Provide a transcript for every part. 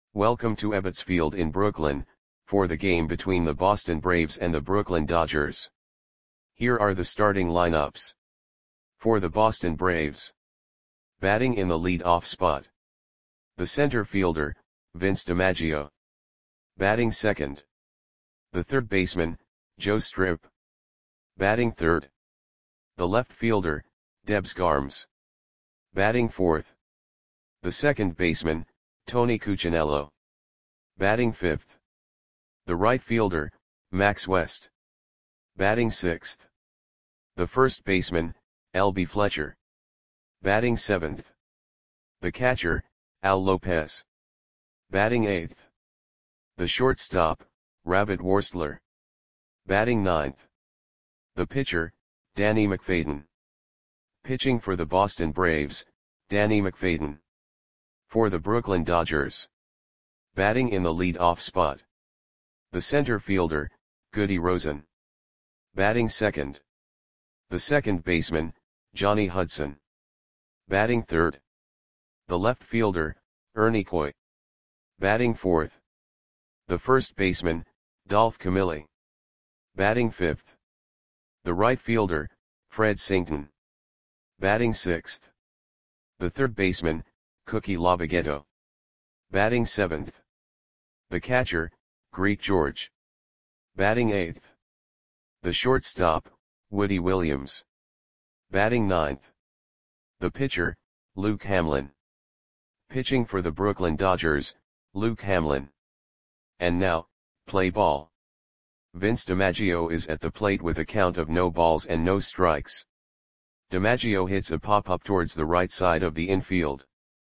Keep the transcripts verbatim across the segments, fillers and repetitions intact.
Welcome to Ebbets Field in Brooklyn, for the game between the Boston Braves and the Brooklyn Dodgers. Here are the starting lineups. For the Boston Braves. Batting in the lead-off spot. The center fielder, Vince DiMaggio. Batting second. The third baseman, Joe Strip. Batting third. The left fielder, Debs Garms. Batting fourth. The second baseman, Tony Cuccinello. Batting fifth. The right fielder, Max West. Batting sixth. The first baseman, L B Fletcher. Batting seventh. The catcher, Al Lopez. Batting eighth. The shortstop, Rabbit Worstler. Batting ninth. The pitcher, Danny McFadden. Pitching for the Boston Braves, Danny McFadden. For the Brooklyn Dodgers. Batting in the lead-off spot. The center fielder, Goody Rosen. Batting second. The second baseman, Johnny Hudson. Batting third. The left fielder, Ernie Coy. Batting fourth. The first baseman, Dolph Camilli. Batting fifth. The right fielder, Fred Sington. Batting sixth. The third baseman, Cookie Lavagetto. Batting seventh. The catcher, Greek George. Batting eighth. The shortstop, Woody Williams. Batting ninth. The pitcher, Luke Hamlin. Pitching for the Brooklyn Dodgers, Luke Hamlin. And now, play ball. Vince DiMaggio is at the plate with a count of no balls and no strikes. DiMaggio hits a pop-up towards the right side of the infield.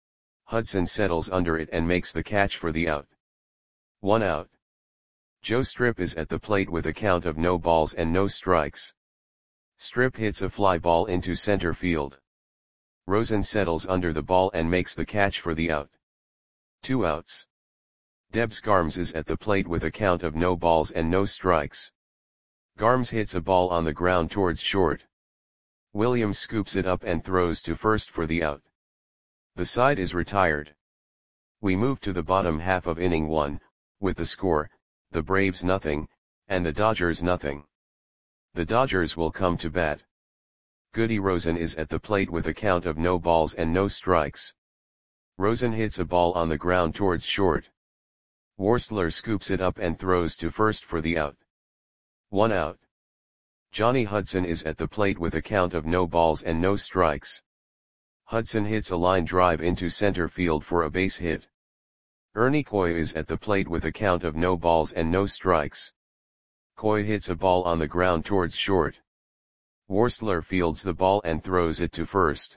Hudson settles under it and makes the catch for the out. One out. Joe Strip is at the plate with a count of no balls and no strikes. Strip hits a fly ball into center field. Rosen settles under the ball and makes the catch for the out. Two outs. Debs Garms is at the plate with a count of no balls and no strikes. Garms hits a ball on the ground towards short. Williams scoops it up and throws to first for the out. The side is retired. We move to the bottom half of inning one, with the score, the Braves nothing, and the Dodgers nothing. The Dodgers will come to bat. Goody Rosen is at the plate with a count of no balls and no strikes. Rosen hits a ball on the ground towards short. Worstler scoops it up and throws to first for the out. One out. Johnny Hudson is at the plate with a count of no balls and no strikes. Hudson hits a line drive into center field for a base hit. Ernie Coy is at the plate with a count of no balls and no strikes. Coy hits a ball on the ground towards short. Worstler fields the ball and throws it to first.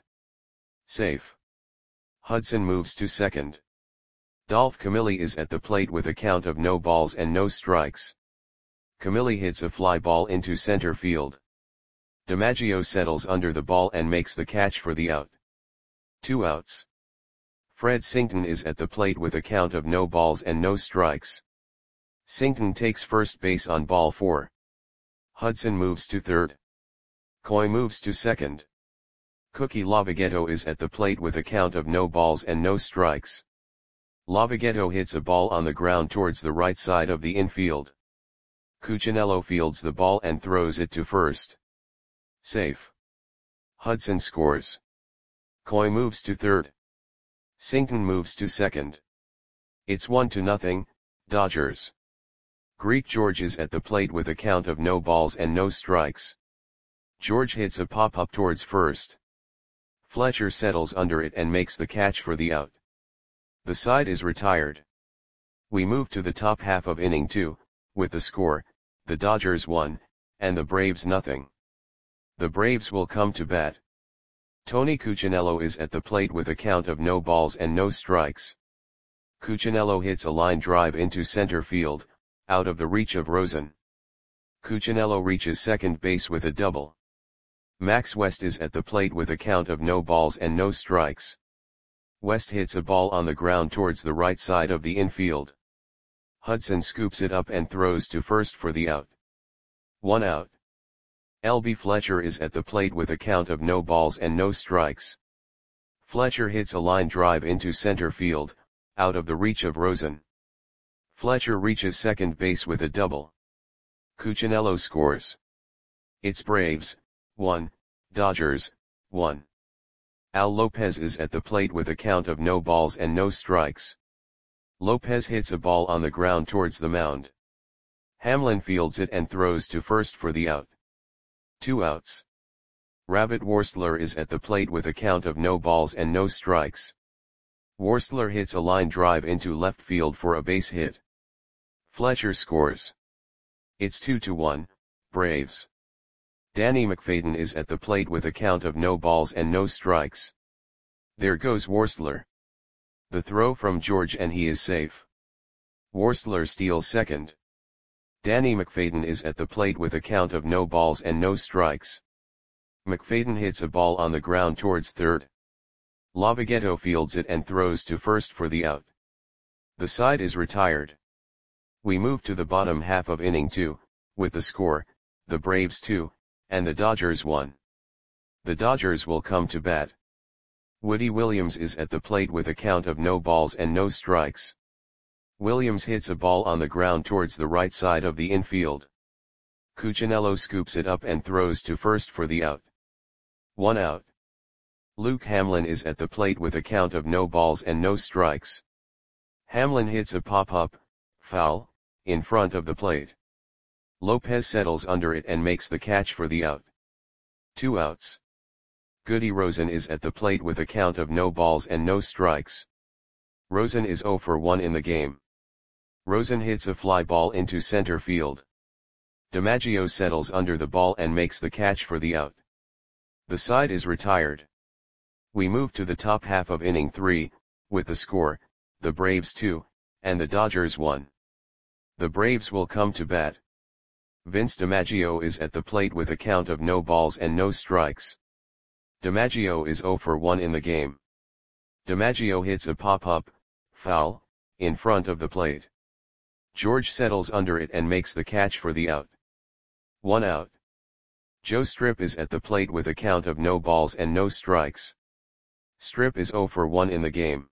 Safe. Hudson moves to second. Dolph Camilli is at the plate with a count of no balls and no strikes. Camilli hits a fly ball into center field. DiMaggio settles under the ball and makes the catch for the out. Two outs. Fred Sington is at the plate with a count of no balls and no strikes. Sington takes first base on ball four. Hudson moves to third. Coy moves to second. Cookie Lavagetto is at the plate with a count of no balls and no strikes. Lavagetto hits a ball on the ground towards the right side of the infield. Cuccinello fields the ball and throws it to first. Safe. Hudson scores. Coy moves to third. Sington moves to second. It's one to nothing, Dodgers. Greek George is at the plate with a count of no balls and no strikes. George hits a pop-up towards first. Fletcher settles under it and makes the catch for the out. The side is retired. We move to the top half of inning two, with the score, the Dodgers one, and the Braves nothing. The Braves will come to bat. Tony Cuccinello is at the plate with a count of no balls and no strikes. Cuccinello hits a line drive into center field, out of the reach of Rosen. Cuccinello reaches second base with a double. Max West is at the plate with a count of no balls and no strikes. West hits a ball on the ground towards the right side of the infield. Hudson scoops it up and throws to first for the out. One out. L B Fletcher is at the plate with a count of no balls and no strikes. Fletcher hits a line drive into center field, out of the reach of Rosen. Fletcher reaches second base with a double. Cuccinello scores. It's Braves, one, Dodgers, one. Al Lopez is at the plate with a count of no balls and no strikes. Lopez hits a ball on the ground towards the mound. Hamlin fields it and throws to first for the out. Two outs. Rabbit Worstler is at the plate with a count of no balls and no strikes. Worstler hits a line drive into left field for a base hit. Fletcher scores. It's two to one, Braves. Danny McFadden is at the plate with a count of no balls and no strikes. There goes Worstler. The throw from George and he is safe. Worstler steals second. Danny McFadden is at the plate with a count of no balls and no strikes. McFadden hits a ball on the ground towards third. Lavagetto fields it and throws to first for the out. The side is retired. We move to the bottom half of inning two, with the score, the Braves two, and the Dodgers one. The Dodgers will come to bat. Woody Williams is at the plate with a count of no balls and no strikes. Williams hits a ball on the ground towards the right side of the infield. Cuccinello scoops it up and throws to first for the out. One out. Luke Hamlin is at the plate with a count of no balls and no strikes. Hamlin hits a pop-up, foul, in front of the plate. Lopez settles under it and makes the catch for the out. Two outs. Goody Rosen is at the plate with a count of no balls and no strikes. Rosen is zero for one in the game. Rosen hits a fly ball into center field. DiMaggio settles under the ball and makes the catch for the out. The side is retired. We move to the top half of inning three, with the score, the Braves two, and the Dodgers one. The Braves will come to bat. Vince DiMaggio is at the plate with a count of no balls and no strikes. DiMaggio is zero for one in the game. DiMaggio hits a pop-up, foul, in front of the plate. George settles under it and makes the catch for the out. One out. Joe Strip is at the plate with a count of no balls and no strikes. Strip is zero for one in the game.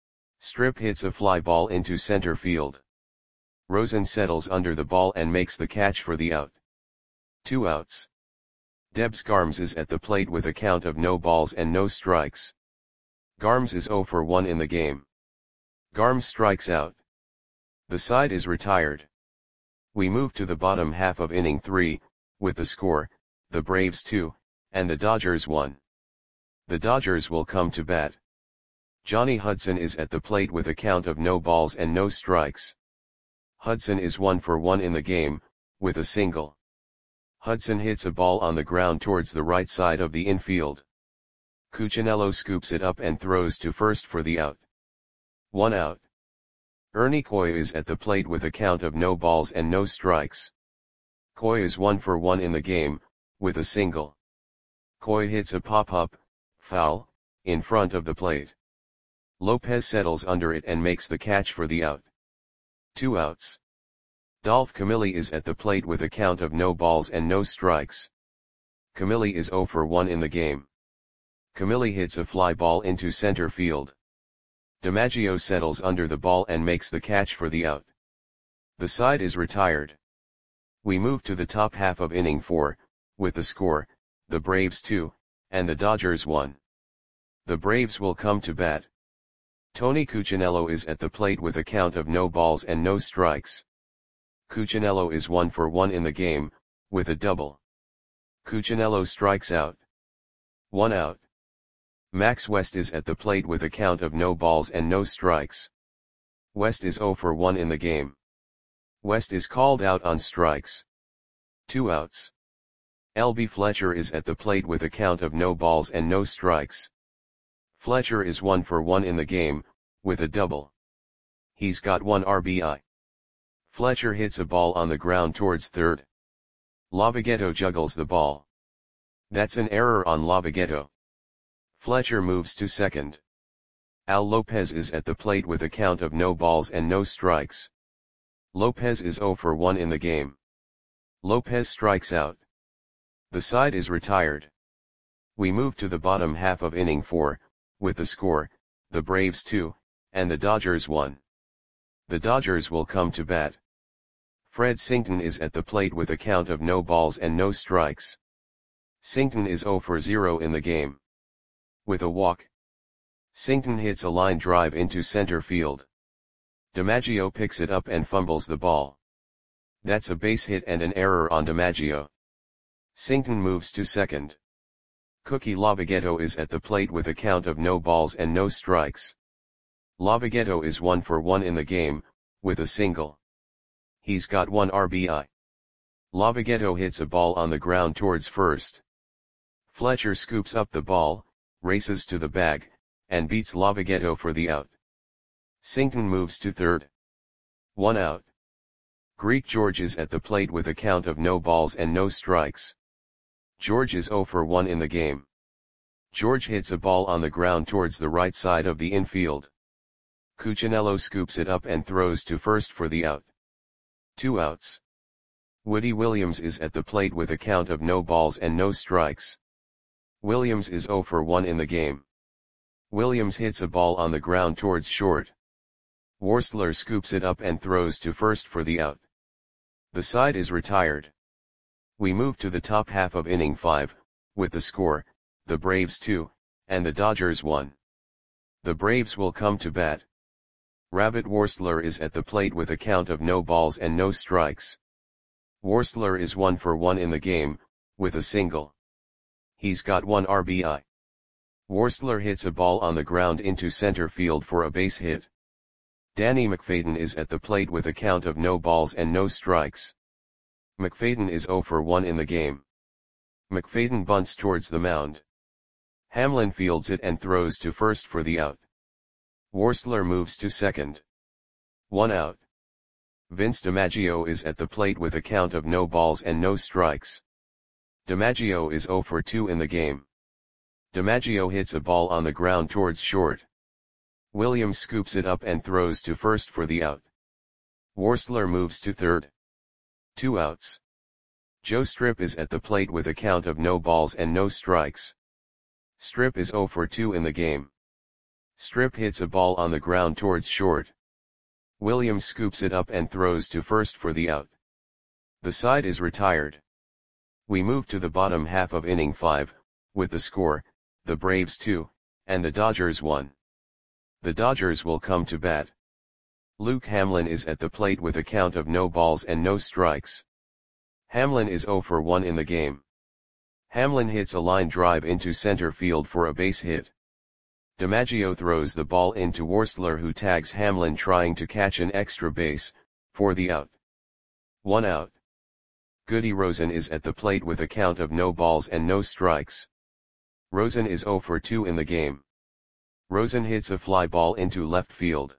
Strip hits a fly ball into center field. Rosen settles under the ball and makes the catch for the out. Two outs. Debs Garms is at the plate with a count of no balls and no strikes. Garms is zero for one in the game. Garms strikes out. The side is retired. We move to the bottom half of inning three, with the score, the Braves two, and the Dodgers one. The Dodgers will come to bat. Johnny Hudson is at the plate with a count of no balls and no strikes. Hudson is one for one in the game, with a single. Hudson hits a ball on the ground towards the right side of the infield. Cuccinello scoops it up and throws to first for the out. One out. Ernie Coy is at the plate with a count of no balls and no strikes. Coy is one for one in the game, with a single. Coy hits a pop-up, foul, in front of the plate. Lopez settles under it and makes the catch for the out. Two outs. Dolph Camilli is at the plate with a count of no balls and no strikes. Camilli is zero for one in the game. Camilli hits a fly ball into center field. DiMaggio settles under the ball and makes the catch for the out. The side is retired. We move to the top half of inning four, with the score, the Braves two, and the Dodgers one. The Braves will come to bat. Tony Cuccinello is at the plate with a count of no balls and no strikes. Cuccinello is one for one in the game, with a double. Cuccinello strikes out. One out. Max West is at the plate with a count of no balls and no strikes. West is zero for one in the game. West is called out on strikes. Two outs. L B Fletcher is at the plate with a count of no balls and no strikes. Fletcher is one for one in the game, with a double. He's got one R B I. Fletcher hits a ball on the ground towards third. Lavagetto juggles the ball. That's an error on Lavagetto. Fletcher moves to second. Al Lopez is at the plate with a count of no balls and no strikes. Lopez is zero for one in the game. Lopez strikes out. The side is retired. We move to the bottom half of inning four, with the score, the Braves two, and the Dodgers one. The Dodgers will come to bat. Fred Sington is at the plate with a count of no balls and no strikes. Sington is zero for zero in the game. With a walk, Sington hits a line drive into center field. DiMaggio picks it up and fumbles the ball. That's a base hit and an error on DiMaggio. Sington moves to second. Cookie Lavagetto is at the plate with a count of no balls and no strikes. Lavagetto is one for one in the game, with a single. He's got one R B I. Lavagetto hits a ball on the ground towards first. Fletcher scoops up the ball, races to the bag, and beats Lavagetto for the out. Sington moves to third. One out. Greek George is at the plate with a count of no balls and no strikes. George is zero for one in the game. George hits a ball on the ground towards the right side of the infield. Cuccinello scoops it up and throws to first for the out. Two outs. Woody Williams is at the plate with a count of no balls and no strikes. Williams is zero for one in the game. Williams hits a ball on the ground towards short. Worstler scoops it up and throws to first for the out. The side is retired. We move to the top half of inning five, with the score, the Braves two, and the Dodgers one. The Braves will come to bat. Rabbit Worstler is at the plate with a count of no balls and no strikes. Worstler is one for one in the game, with a single. He's got one R B I. Worstler hits a ball on the ground into center field for a base hit. Danny McFadden is at the plate with a count of no balls and no strikes. McFadden is zero for one in the game. McFadden bunts towards the mound. Hamlin fields it and throws to first for the out. Worstler moves to second. One out. Vince DiMaggio is at the plate with a count of no balls and no strikes. DiMaggio is zero for two in the game. DiMaggio hits a ball on the ground towards short. Williams scoops it up and throws to first for the out. Worstler moves to third. Two outs. Joe Strip is at the plate with a count of no balls and no strikes. Strip is zero for two in the game. Strip hits a ball on the ground towards short. Williams scoops it up and throws to first for the out. The side is retired. We move to the bottom half of inning five, with the score, the Braves two, and the Dodgers one. The Dodgers will come to bat. Luke Hamlin is at the plate with a count of no balls and no strikes. Hamlin is zero for one in the game. Hamlin hits a line drive into center field for a base hit. DiMaggio throws the ball into Worstler, who tags Hamlin trying to catch an extra base, for the out. One out. Goody Rosen is at the plate with a count of no balls and no strikes. Rosen is zero for two in the game. Rosen hits a fly ball into left field.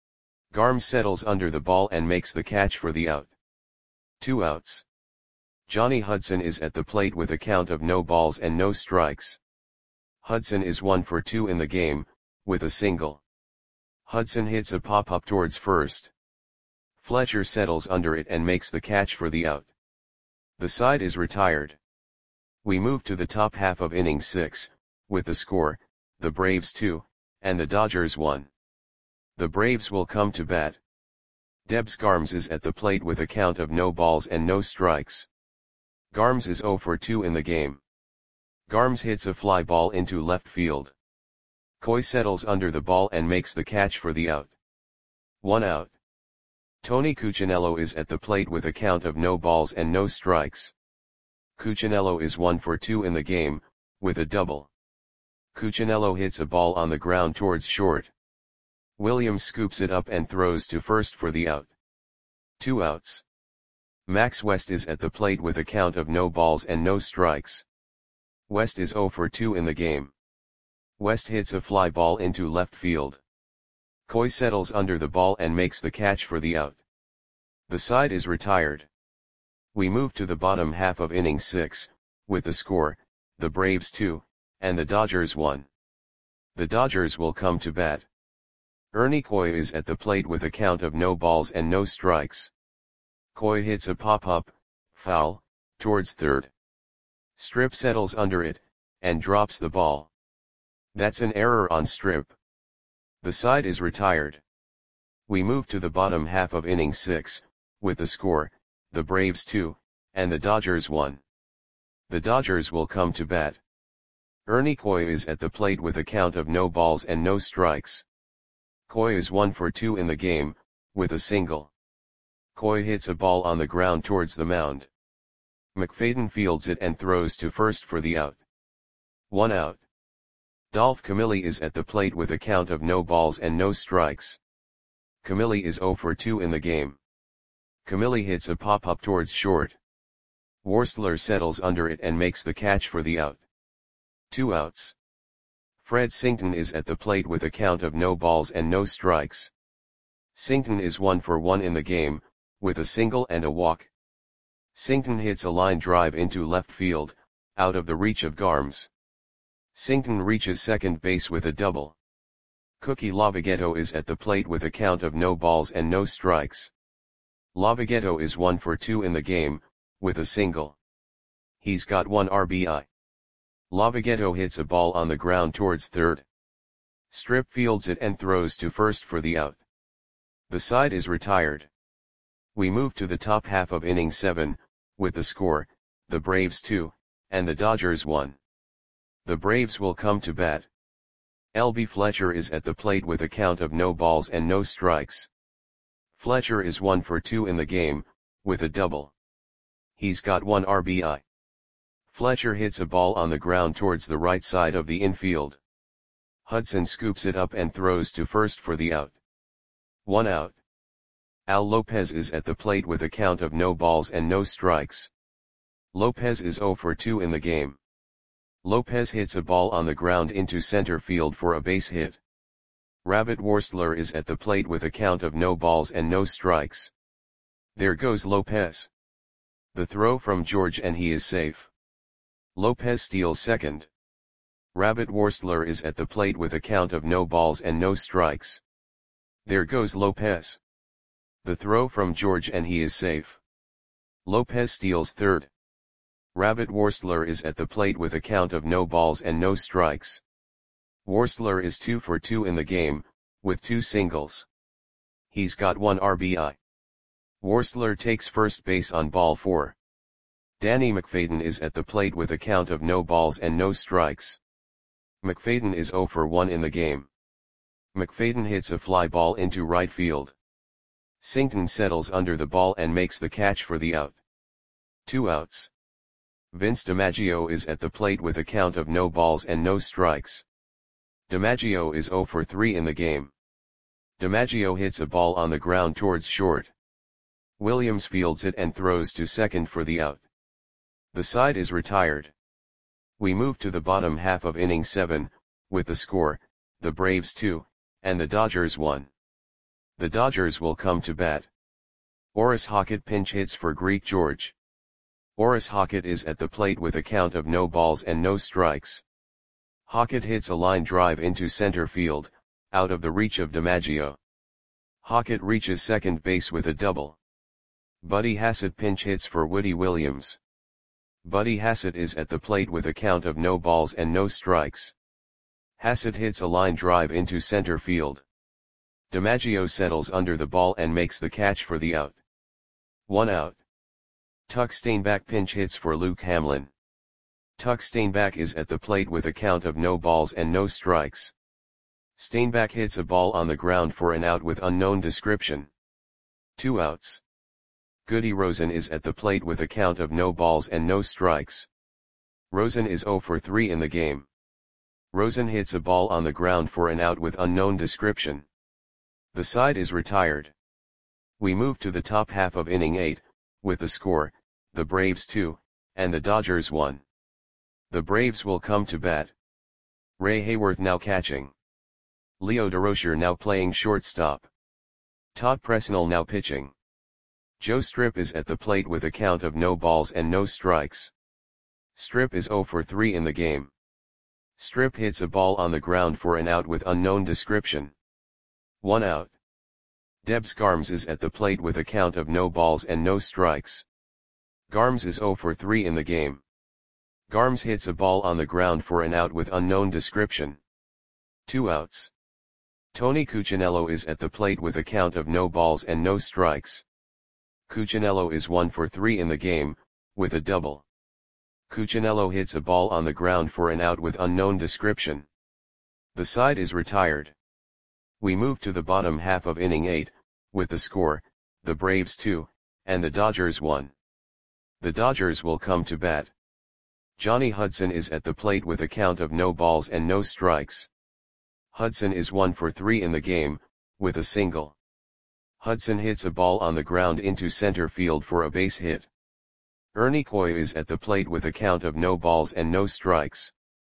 Garm settles under the ball and makes the catch for the out. Two outs. Johnny Hudson is at the plate with a count of no balls and no strikes. Hudson is one for two in the game, with a single. Hudson hits a pop-up towards first. Fletcher settles under it and makes the catch for the out. The side is retired. We move to the top half of inning six, with the score, the Braves two, and the Dodgers one. The Braves will come to bat. Debs Garms is at the plate with a count of no balls and no strikes. Garms is zero for two in the game. Garms hits a fly ball into left field. Coy settles under the ball and makes the catch for the out. One out. Tony Cuccinello is at the plate with a count of no balls and no strikes. Cuccinello is one for two in the game, with a double. Cuccinello hits a ball on the ground towards short. Williams scoops it up and throws to first for the out. Two outs. Max West is at the plate with a count of no balls and no strikes. West is zero for two in the game. West hits a fly ball into left field. Coy settles under the ball and makes the catch for the out. The side is retired. We move to the bottom half of inning six, with the score, the Braves two, and the Dodgers one. The Dodgers will come to bat. Ernie Coy is at the plate with a count of no balls and no strikes. Coy hits a pop-up, foul, towards third. Strip settles under it, and drops the ball. That's an error on Strip. The side is retired. We move to the bottom half of inning six, with the score, the Braves two, and the Dodgers one. The Dodgers will come to bat. Ernie Coy is at the plate with a count of no balls and no strikes. Coy is one for two in the game, with a single. Coy hits a ball on the ground towards the mound. McFadden fields it and throws to first for the out. One out. Dolph Camilli is at the plate with a count of no balls and no strikes. Camilli is zero for two in the game. Camilli hits a pop-up towards short. Worsler settles under it and makes the catch for the out. Two outs. Fred Sington is at the plate with a count of no balls and no strikes. Sington is one for one in the game, with a single and a walk. Sington hits a line drive into left field, out of the reach of Garms. Sington reaches second base with a double. Cookie Lavagetto is at the plate with a count of no balls and no strikes. Lavagetto is one for two in the game, with a single. He's got one R B I. Lavagetto hits a ball on the ground towards third. Strip fields it and throws to first for the out. The side is retired. We move to the top half of inning seven, with the score, the Braves two, and the Dodgers one. The Braves will come to bat. L B Fletcher is at the plate with a count of no balls and no strikes. Fletcher is one for two in the game, with a double. He's got one R B I. Fletcher hits a ball on the ground towards the right side of the infield. Hudson scoops it up and throws to first for the out. One out. Al Lopez is at the plate with a count of no balls and no strikes. Lopez is zero for two in the game. Lopez hits a ball on the ground into center field for a base hit. Rabbit Worsler is at the plate with a count of no balls and no strikes. There goes Lopez. The throw from George and he is safe. Lopez steals second. Rabbit Worsler is at the plate with a count of no balls and no strikes. There goes Lopez. The throw from George and he is safe. Lopez steals third. Rabbit Worsler is at the plate with a count of no balls and no strikes. Worsler is two for two in the game, with two singles. He's got one R B I. Worsler takes first base on ball four. Danny McFadden is at the plate with a count of no balls and no strikes. McFadden is zero for one in the game. McFadden hits a fly ball into right field. Sington settles under the ball and makes the catch for the out. Two outs. Vince DiMaggio is at the plate with a count of no balls and no strikes. DiMaggio is zero for three in the game. DiMaggio hits a ball on the ground towards short. Williams fields it and throws to second for the out. The side is retired. We move to the bottom half of inning seven, with the score, the Braves two, and the Dodgers one. The Dodgers will come to bat. Orris Hockett pinch hits for Greek George. Orris Hockett is at the plate with a count of no balls and no strikes. Hockett hits a line drive into center field, out of the reach of DiMaggio. Hockett reaches second base with a double. Buddy Hassett pinch hits for Woody Williams. Buddy Hassett is at the plate with a count of no balls and no strikes. Hassett hits a line drive into center field. DiMaggio settles under the ball and makes the catch for the out. One out. Tuck Steinbach pinch hits for Luke Hamlin. Tuck Steinbach is at the plate with a count of no balls and no strikes. Steinbach hits a ball on the ground for an out with unknown description. Two outs. Goody Rosen is at the plate with a count of no balls and no strikes. Rosen is zero for three in the game. Rosen hits a ball on the ground for an out with unknown description. The side is retired. We move to the top half of inning eight, with the score, the Braves two, and the Dodgers one. The Braves will come to bat. Ray Hayworth now catching. Leo DeRocher now playing shortstop. Todd Presnell now pitching. Joe Strip is at the plate with a count of no balls and no strikes. Strip is zero for three in the game. Strip hits a ball on the ground for an out with unknown description. One out. Debs Garms is at the plate with a count of no balls and no strikes. Garms is zero for three in the game. Garms hits a ball on the ground for an out with unknown description. Two outs. Tony Cuccinello is at the plate with a count of no balls and no strikes. Cuccinello is one for three in the game, with a double. Cuccinello hits a ball on the ground for an out with unknown description. The side is retired. We move to the bottom half of inning eight, with the score, the Braves two, and the Dodgers one. The Dodgers will come to bat. Johnny Hudson is at the plate with a count of no balls and no strikes. Hudson is one for three in the game, with a single. Hudson hits a ball on the ground into center field for a base hit. Ernie Coy is at the plate with a count of no balls and no strikes.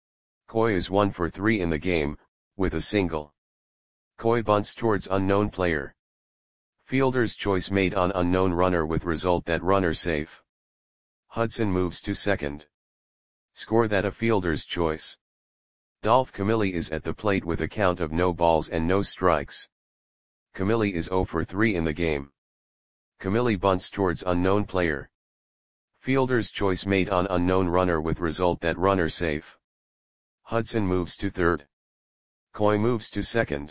Coy is one for three in the game, with a single. Coy bunts towards unknown player. Fielder's choice made on unknown runner with result that runner safe. Hudson moves to second. Score that a fielder's choice. Dolph Camilli is at the plate with a count of no balls and no strikes. Camilli is zero for three in the game. Camilli bunts towards unknown player. Fielder's choice made on unknown runner with result that runner safe. Hudson moves to third. Coy moves to second.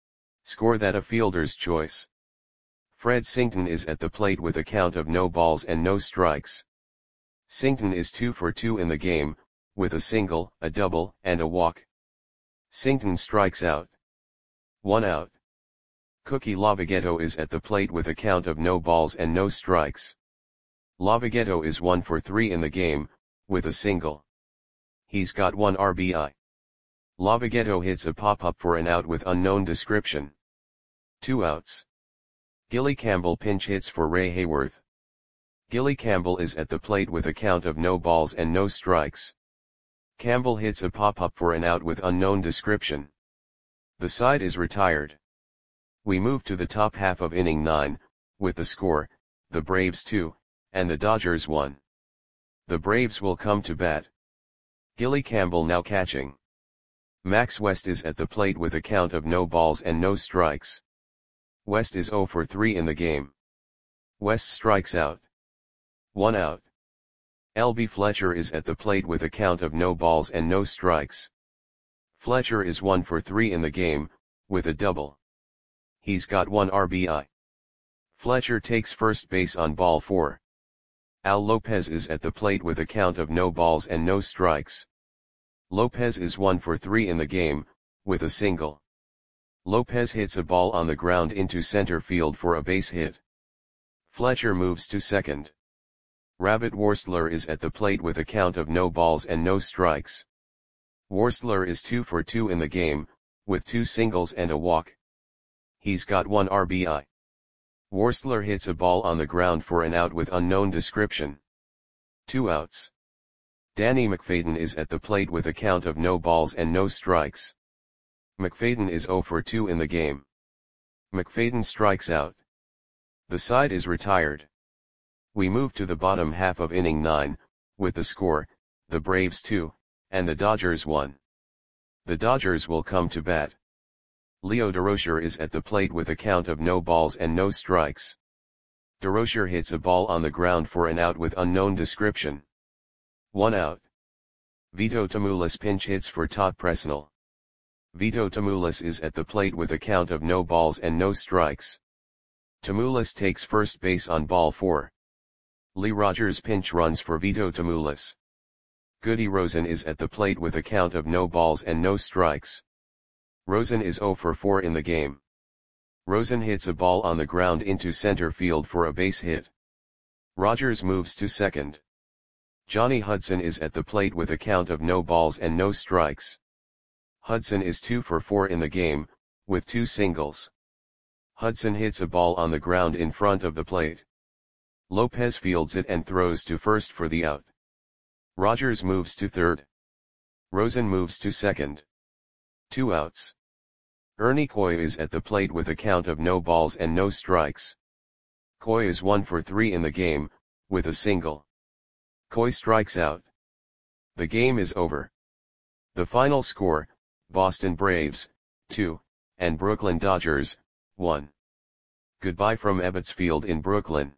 Score that a fielder's choice. Fred Sington is at the plate with a count of no balls and no strikes. Sington is two for two in the game, with a single, a double, and a walk. Sington strikes out. One out. Cookie Lavagetto is at the plate with a count of no balls and no strikes. Lavagetto is one for three in the game, with a single. He's got one R B I. Lavagetto hits a pop-up for an out with unknown description. Two outs. Gilly Campbell pinch hits for Ray Hayworth. Gilly Campbell is at the plate with a count of no balls and no strikes. Campbell hits a pop-up for an out with unknown description. The side is retired. We move to the top half of inning nine, with the score, the Braves two, and the Dodgers one. The Braves will come to bat. Gilly Campbell now catching. Max West is at the plate with a count of no balls and no strikes. West is zero for three in the game. West strikes out. One out. L B Fletcher is at the plate with a count of no balls and no strikes. Fletcher is one for three in the game, with a double. He's got one R B I. Fletcher takes first base on ball four. Al Lopez is at the plate with a count of no balls and no strikes. Lopez is one for three in the game, with a single. Lopez hits a ball on the ground into center field for a base hit. Fletcher moves to second. Rabbit Worstler is at the plate with a count of no balls and no strikes. Worstler is two for two in the game, with two singles and a walk. He's got one R B I. Worstler hits a ball on the ground for an out with unknown description. Two outs. Danny McFadden is at the plate with a count of no balls and no strikes. McFadden is zero for two in the game. McFadden strikes out. The side is retired. We move to the bottom half of inning nine, with the score, the Braves two, and the Dodgers one. The Dodgers will come to bat. Leo Durocher is at the plate with a count of no balls and no strikes. Durocher hits a ball on the ground for an out with unknown description. One out. Vito Tamoulis pinch hits for Todd Presnell. Vito Tamoulis is at the plate with a count of no balls and no strikes. Tamoulis takes first base on ball four. Lee Rogers pinch runs for Vito Tamoulis. Goody Rosen is at the plate with a count of no balls and no strikes. Rosen is zero for four in the game. Rosen hits a ball on the ground into center field for a base hit. Rogers moves to second. Johnny Hudson is at the plate with a count of no balls and no strikes. Hudson is two for four in the game, with two singles. Hudson hits a ball on the ground in front of the plate. Lopez fields it and throws to first for the out. Rogers moves to third. Rosen moves to second. Two outs. Ernie Coy is at the plate with a count of no balls and no strikes. Coy is one for three in the game, with a single. Coy strikes out. The game is over. The final score, Boston Braves, two, and Brooklyn Dodgers, one. Goodbye from Ebbets Field in Brooklyn.